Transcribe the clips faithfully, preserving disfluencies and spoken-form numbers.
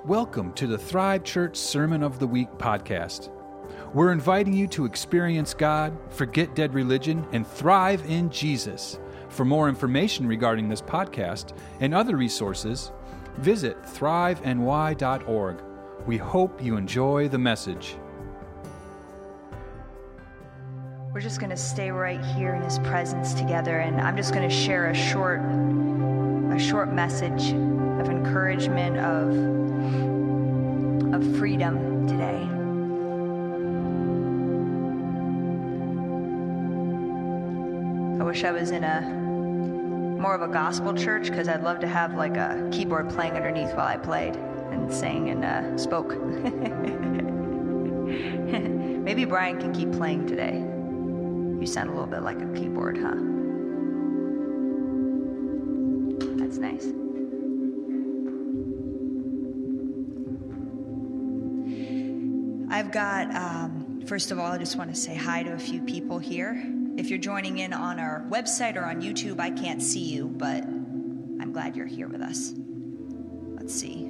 Welcome to the Thrive Church Sermon of the Week podcast. We're inviting you to experience God, forget dead religion, and thrive in Jesus. For more information regarding this podcast and other resources, visit thrive n y dot org. We hope you enjoy the message. We're just going to stay right here in His presence together, and I'm just going to share a short, a short message of encouragement, of, of freedom today. I wish I was in a more of a gospel church, because I'd love to have like a keyboard playing underneath while I played and sang and uh, spoke. Maybe Brian can keep playing today. You sound a little bit like a keyboard, huh? That's nice. I've got, um, first of all, I just want to say hi to a few people here. If you're joining in on our website or on YouTube, I can't see you, but I'm glad you're here with us. Let's see.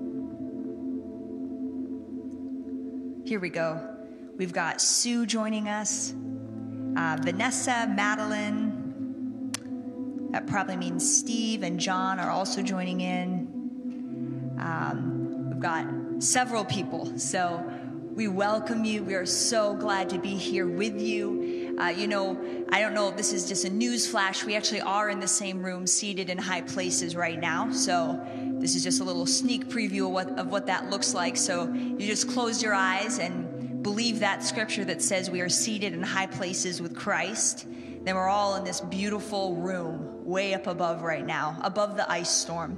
Here we go. We've got Sue joining us. Uh, Vanessa, Madeline, that probably means Steve and John are also joining in. Um, we've got several people, so we welcome you. We are so glad to be here with you. Uh, you know, I don't know if this is just a news flash. We actually are in the same room, seated in high places right now, so this is just a little sneak preview of what, of what that looks like. So you just close your eyes and believe that scripture that says we are seated in high places with Christ. Then we're all in this beautiful room way up above right now, above the ice storm.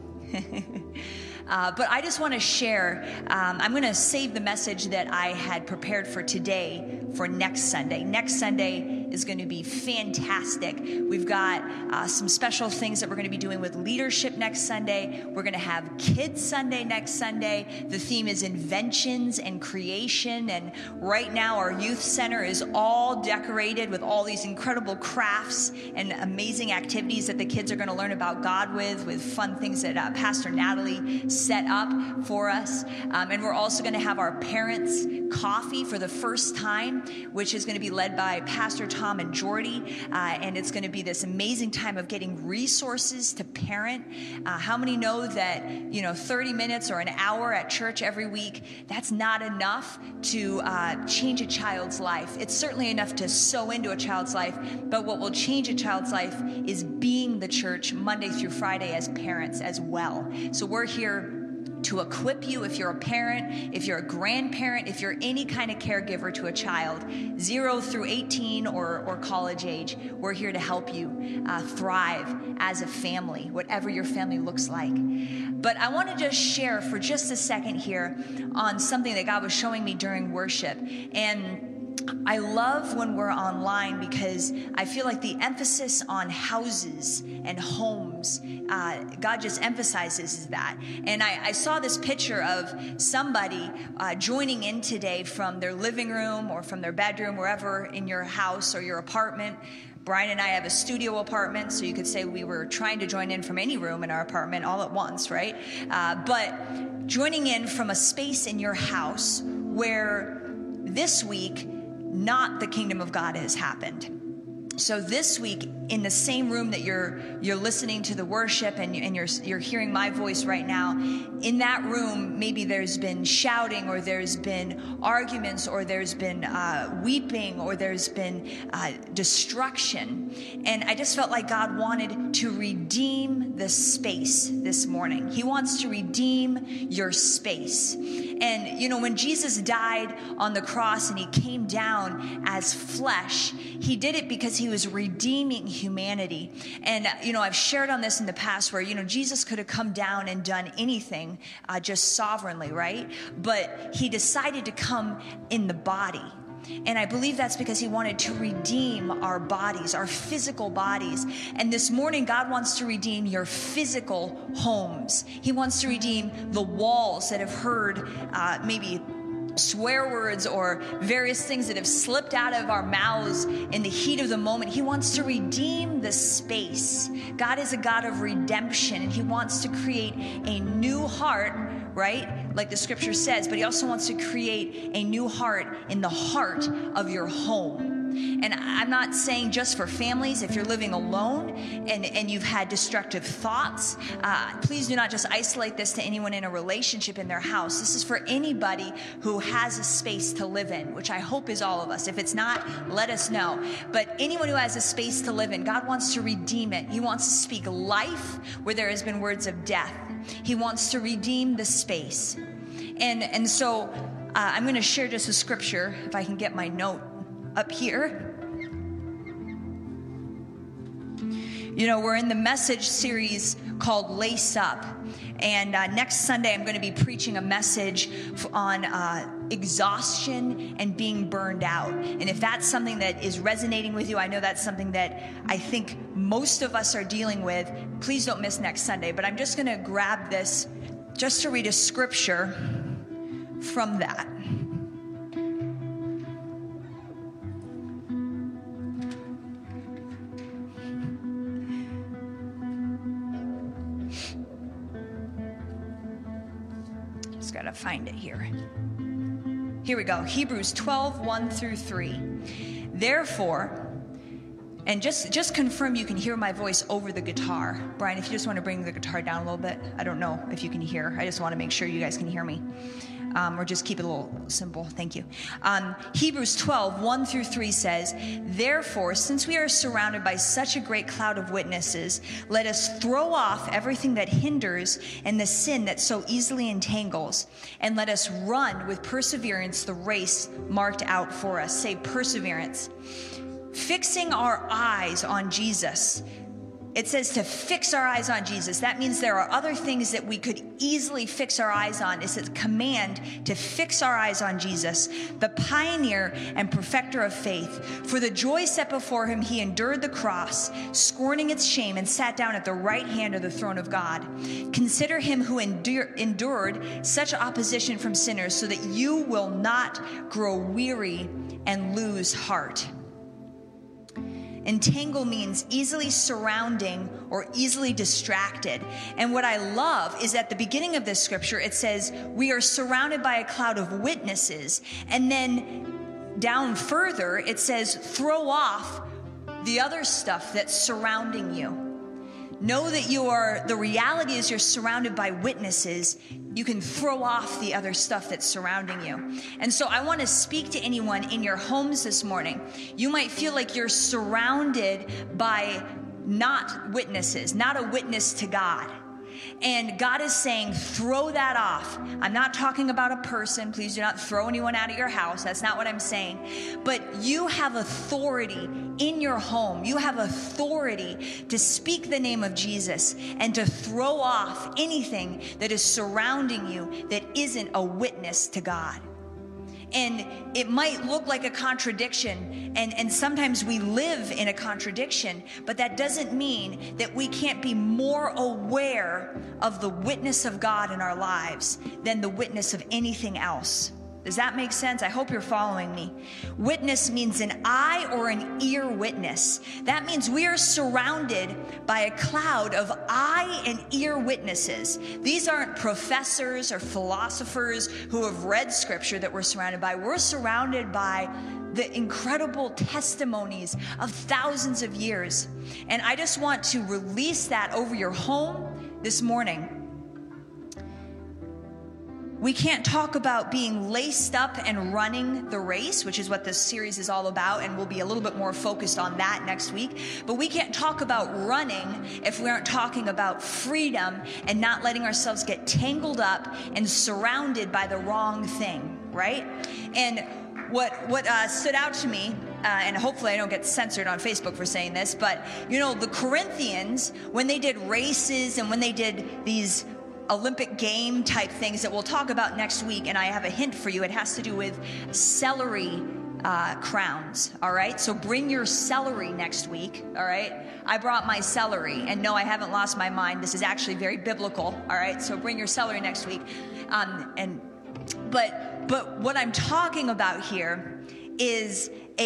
uh, but I just want to share, um, I'm going to save the message that I had prepared for today for next Sunday. Next Sunday is going to be fantastic. We've got uh, some special things that we're going to be doing with leadership next Sunday. We're going to have Kids Sunday next Sunday. The theme is inventions and creation. And right now our youth center is all decorated with all these incredible crafts and amazing activities that the kids are going to learn about God with, with fun things that uh, Pastor Natalie set up for us. Um, and we're also going to have our parents' coffee for the first time, which is going to be led by Pastor Tom and Jordy, uh, and it's going to be this amazing time of getting resources to parent. Uh, how many know that, you know, thirty minutes or an hour at church every week, that's not enough to uh, change a child's life. It's certainly enough to sow into a child's life, but what will change a child's life is being the church Monday through Friday as parents as well. So we're here to equip you if you're a parent, if you're a grandparent, if you're any kind of caregiver to a child, zero through eighteen or, or college age. We're here to help you uh, thrive as a family, whatever your family looks like. But I want to just share for just a second here on something that God was showing me during worship. And I love when we're online because I feel like the emphasis on houses and homes, uh, God just emphasizes that. And I, I saw this picture of somebody uh, joining in today from their living room or from their bedroom, wherever in your house or your apartment. Brian and I have a studio apartment, so you could say we were trying to join in from any room in our apartment all at once, right? Uh, but joining in from a space in your house where this week, not the kingdom of God has happened. So this week, in the same room that you're you're listening to the worship and, and you're you're hearing my voice right now, in that room, maybe there's been shouting, or there's been arguments, or there's been uh, weeping, or there's been uh, destruction. And I just felt like God wanted to redeem the space this morning. He wants to redeem your space. And, you know, when Jesus died on the cross and he came down as flesh, he did it because he was redeeming humanity. And, you know, I've shared on this in the past where, you know, Jesus could have come down and done anything uh, just sovereignly, right? But he decided to come in the body. And I believe that's because he wanted to redeem our bodies, our physical bodies. And this morning, God wants to redeem your physical homes. He wants to redeem the walls that have heard uh, maybe swear words or various things that have slipped out of our mouths in the heat of the moment. He wants to redeem the space. God is a God of redemption, and he wants to create a new heart, right? Like the scripture says, but he also wants to create a new heart in the heart of your home. And I'm not saying just for families. If you're living alone and, and you've had destructive thoughts, uh, please do not just isolate this to anyone in a relationship in their house. This is for anybody who has a space to live in, which I hope is all of us. If it's not, let us know. But anyone who has a space to live in, God wants to redeem it. He wants to speak life where there has been words of death. He wants to redeem the space. And, and so uh, I'm going to share just a scripture, if I can get my note up here. You know, we're in the message series called Lace Up. And uh, next Sunday, I'm going to be preaching a message on uh, exhaustion and being burned out. And if that's something that is resonating with you, I know that's something that I think most of us are dealing with. Please don't miss next Sunday. But I'm just going to grab this just to read a scripture from that. Gotta find it here. Here we go. Hebrews twelve, one through three. Therefore, and just, just confirm you can hear my voice over the guitar. Brian, if you just want to bring the guitar down a little bit. I don't know if you can hear. I just want to make sure you guys can hear me. Um, or just keep it a little simple. Thank you. Um, Hebrews twelve, one through three says, therefore, since we are surrounded by such a great cloud of witnesses, let us throw off everything that hinders and the sin that so easily entangles, and let us run with perseverance the race marked out for us. Say perseverance. Fixing our eyes on Jesus. It says to fix our eyes on Jesus. That means there are other things that we could easily fix our eyes on. It's a command to fix our eyes on Jesus, the pioneer and perfecter of faith. For the joy set before him, he endured the cross, scorning its shame, and sat down at the right hand of the throne of God. Consider him who endure, endured such opposition from sinners, so that you will not grow weary and lose heart. Entangle means easily surrounding or easily distracted. And what I love is at the beginning of this scripture, it says, we are surrounded by a cloud of witnesses. And then down further, it says, throw off the other stuff that's surrounding you. Know that you are, the reality is you're surrounded by witnesses. You can throw off the other stuff that's surrounding you. And so I want to speak to anyone in your homes this morning. You might feel like you're surrounded by not witnesses, not a witness to God. And God is saying, throw that off. I'm not talking about a person. Please do not throw anyone out of your house. That's not what I'm saying. But you have authority in your home. You have authority to speak the name of Jesus and to throw off anything that is surrounding you that isn't a witness to God. And it might look like a contradiction, and, and sometimes we live in a contradiction, but that doesn't mean that we can't be more aware of the witness of God in our lives than the witness of anything else. Does that make sense? I hope you're following me. Witness means an eye or an ear witness. That means we are surrounded by a cloud of eye and ear witnesses. These aren't professors or philosophers who have read scripture that we're surrounded by. We're surrounded by the incredible testimonies of thousands of years. And I just want to release that over your home this morning. We can't talk about being laced up and running the race, which is what this series is all about, and we'll be a little bit more focused on that next week. But we can't talk about running if we aren't talking about freedom and not letting ourselves get tangled up and surrounded by the wrong thing, right? And what what uh, stood out to me, uh, and hopefully I don't get censored on Facebook for saying this, but you know, the Corinthians, when they did races and when they did these Olympic game type things that we'll talk about next week, and I have a hint for you. It has to do with celery uh, crowns, all right? So bring your celery next week, all right? I brought my celery, and no, I haven't lost my mind. This is actually very biblical, all right? So bring your celery next week. Um, and But but what I'm talking about here is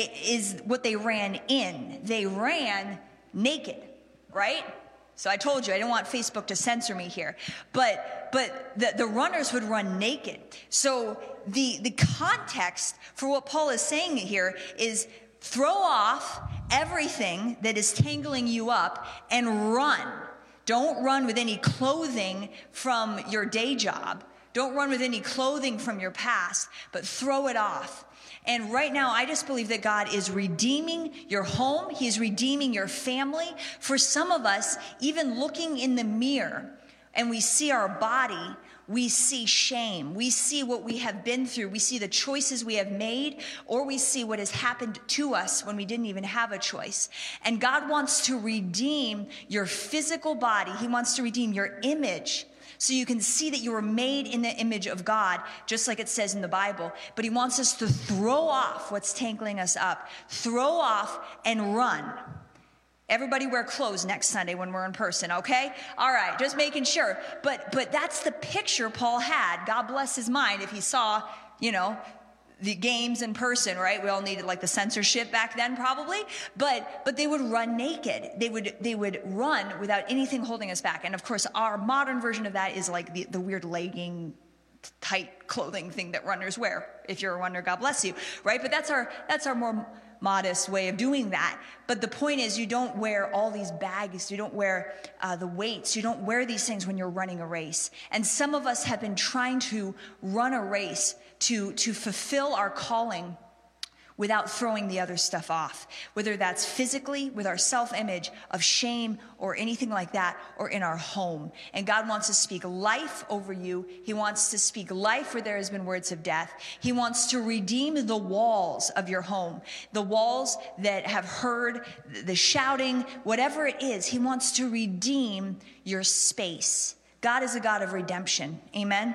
is what they ran in. They ran naked, right? So I told you I didn't want Facebook to censor me here, but but the, the runners would run naked. So the the context for what Paul is saying here is throw off everything that is tangling you up and run. Don't run with any clothing from your day job. Don't run with any clothing from your past, but throw it off. And right now, I just believe that God is redeeming your home. He's redeeming your family. For some of us, even looking in the mirror and we see our body, we see shame. We see what we have been through. We see the choices we have made, or we see what has happened to us when we didn't even have a choice. And God wants to redeem your physical body. He wants to redeem your image, so you can see that you were made in the image of God, just like it says in the Bible. But he wants us to throw off what's tangling us up. Throw off and run. Everybody wear clothes next Sunday when we're in person, okay? All right, just making sure. But but that's the picture Paul had. God bless his mind if he saw, you know, the games in person, right? We all needed like the censorship back then probably, but but they would run naked. They would they would run without anything holding us back. And of course, our modern version of that is like the, the weird legging, tight clothing thing that runners wear. If you're a runner, God bless you, right? But that's our that's our more modest way of doing that. But the point is, you don't wear all these bags. You don't wear uh, the weights. You don't wear these things when you're running a race. And some of us have been trying to run a race to, to fulfill our calling without throwing the other stuff off, whether that's physically with our self-image of shame or anything like that, or in our home. And God wants to speak life over you. He wants to speak life where there has been words of death. He wants to redeem the walls of your home, the walls that have heard the shouting, whatever it is. He wants to redeem your space. God is a God of redemption. Amen.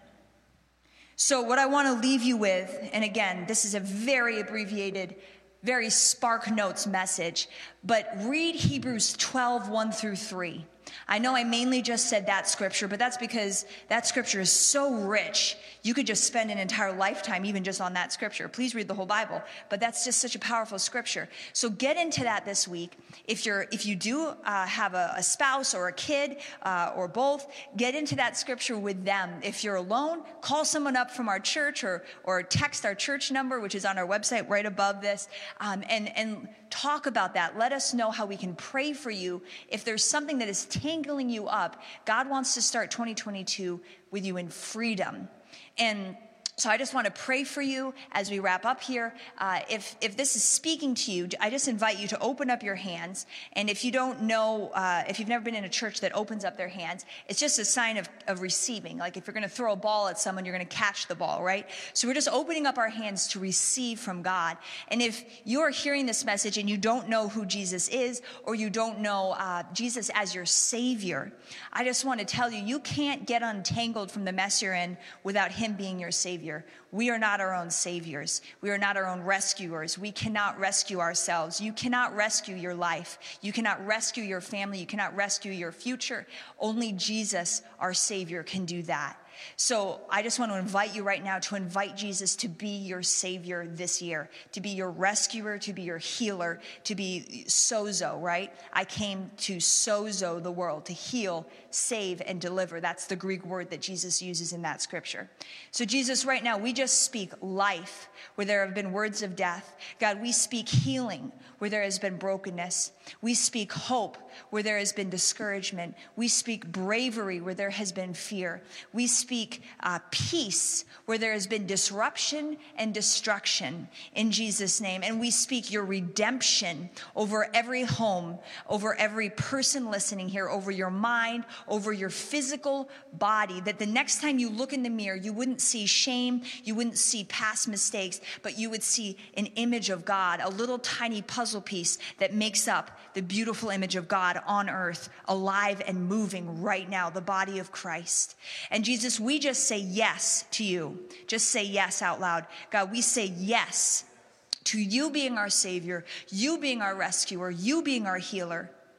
So what I want to leave you with, and again, this is a very abbreviated, very Spark Notes message, but read Hebrews twelve, one through three. I know I mainly just said that scripture, but that's because that scripture is so rich. You could just spend an entire lifetime even just on that scripture. Please read the whole Bible, but that's just such a powerful scripture. So get into that this week. If you're, if you do uh, have a, a spouse or a kid uh, or both, get into that scripture with them. If you're alone, call someone up from our church, or or text our church number, which is on our website right above this, um, and and talk about that. Let us know how we can pray for you. If there's something that is tangling you up, God wants to start twenty twenty-two with you in freedom. And so I just want to pray for you as we wrap up here. Uh, if if this is speaking to you, I just invite you to open up your hands. And if you don't know, uh, if you've never been in a church that opens up their hands, it's just a sign of, of receiving. Like if you're going to throw a ball at someone, you're going to catch the ball, right? So we're just opening up our hands to receive from God. And if you're hearing this message and you don't know who Jesus is, or you don't know uh, Jesus as your Savior, I just want to tell you, you can't get untangled from the mess you're in without Him being your Savior. We are not our own saviors. We are not our own rescuers. We cannot rescue ourselves. You cannot rescue your life. You cannot rescue your family. You cannot rescue your future. Only Jesus, our Savior, can do that. So I just want to invite you right now to invite Jesus to be your Savior this year, to be your rescuer, to be your healer, to be sozo, right? I came to sozo the world, to heal, save, and deliver. That's the Greek word that Jesus uses in that scripture. So Jesus, right now, we just speak life where there have been words of death. God, we speak healing where there has been brokenness. We speak hope where there has been discouragement. We speak bravery where there has been fear. We speak uh, peace where there has been disruption and destruction in Jesus' name. And we speak your redemption over every home, over every person listening here, over your mind, over your physical body, that the next time you look in the mirror, you wouldn't see shame, you wouldn't see past mistakes, but you would see an image of God, a little tiny puzzle piece that makes up the beautiful image of God on earth, alive and moving right now, the body of Christ. And Jesus, we just say yes to you. Just say yes out loud. God, we say yes to you being our Savior, you being our rescuer, you being our healer,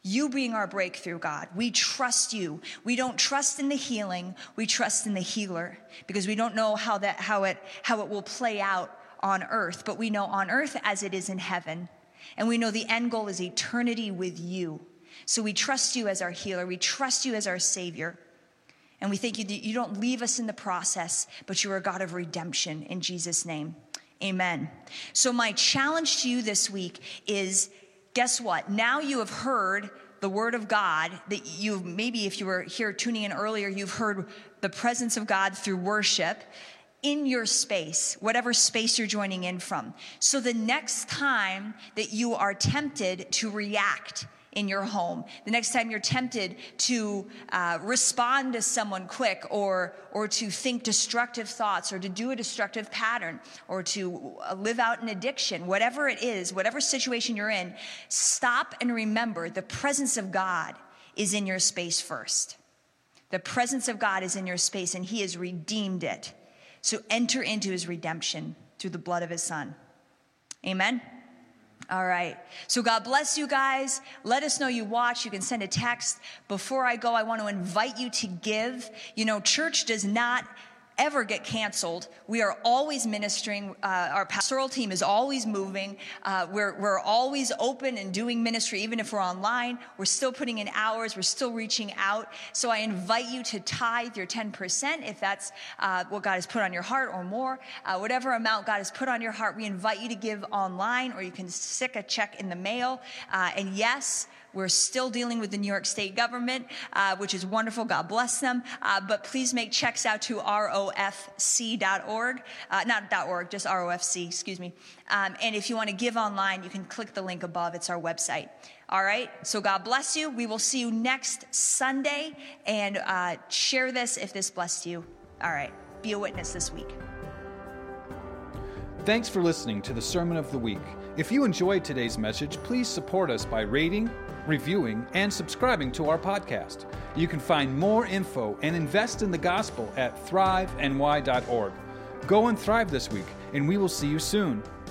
You being our breakthrough, God. We trust you. We don't trust in the healing. We trust in the healer because we don't know how that how it how it will play out on earth, but we know on earth as it is in heaven. And we know the end goal is eternity with you. So we trust you as our healer. We trust you as our Savior. And we thank you that you don't leave us in the process, but you are a God of redemption in Jesus' name. Amen. So my challenge to you this week is, guess what? Now you have heard the word of God that you, maybe if you were here tuning in earlier, you've heard the presence of God through worship in your space, whatever space you're joining in from. So the next time that you are tempted to react in your home, the next time you're tempted to uh, respond to someone quick or or to think destructive thoughts or to do a destructive pattern or to live out an addiction, whatever it is, whatever situation you're in, stop and remember the presence of God is in your space first. The presence of God is in your space and he has redeemed it. So enter into his redemption through the blood of his son. Amen. All right. So God bless you guys. Let us know you watch. You can send a text. Before I go, I want to invite you to give. You know, church does not ever get canceled. We are always ministering. Uh, our pastoral team is always moving. Uh, we're, we're always open and doing ministry. Even if we're online, we're still putting in hours. We're still reaching out. So I invite you to tithe your ten percent if that's uh, what God has put on your heart or more. Uh, whatever amount God has put on your heart, we invite you to give online or you can stick a check in the mail. Uh, and yes, we're still dealing with the New York State government, uh, which is wonderful. God bless them. Uh, but please make checks out to R O F C dot org. Uh, not .org, just R O F C, excuse me. Um, and if you want to give online, you can click the link above. It's our website. All right? So God bless you. We will see you next Sunday. And uh, share this if this blessed you. All right. Be a witness this week. Thanks for listening to the Sermon of the Week. If you enjoyed today's message, please support us by rating, reviewing, and subscribing to our podcast. You can find more info and invest in the gospel at thrive N Y dot org. Go and thrive this week, and we will see you soon.